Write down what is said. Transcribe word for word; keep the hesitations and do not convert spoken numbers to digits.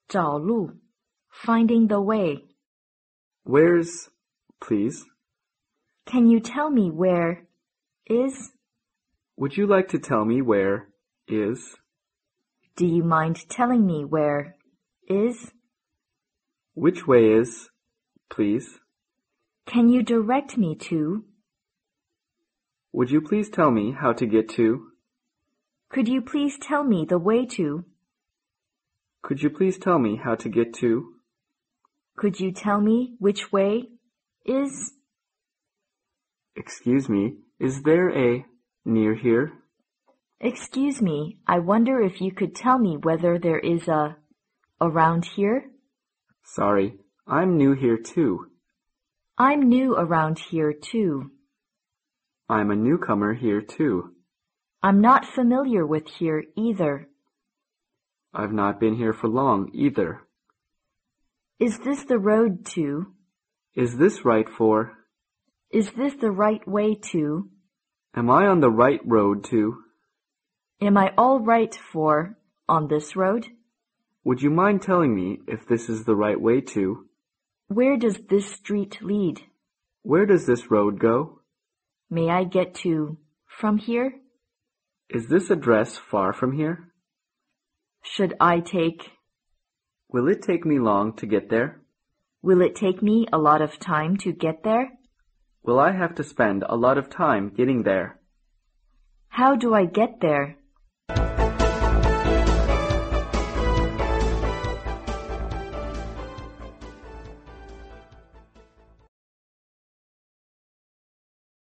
找路 finding the way. Where's, please? Can you tell me where is? Would you like to tell me where is? Do you mind telling me where is? Which way is, please? Can you direct me to? Would you please tell me how to get to? Could you please tell me the way to? Could you please tell me how to get to? Could you tell me which way is? Excuse me, is there a near here? Excuse me, I wonder if you could tell me whether there is a around here? Sorry, I'm new here too. I'm new around here too. I'm a newcomer here too. I'm not familiar with here either. I've not been here for long either. Is this the road to? Is this right for? Is this the right way to? Am I on the right road to? Am I all right for on this road? Would you mind telling me if this is the right way to? Where does this street lead? Where does this road go? May I get to from here? Is this address far from here? Should I take? Will it take me long to get there? Will it take me a lot of time to get there? Will I have to spend a lot of time getting there? How do I get there?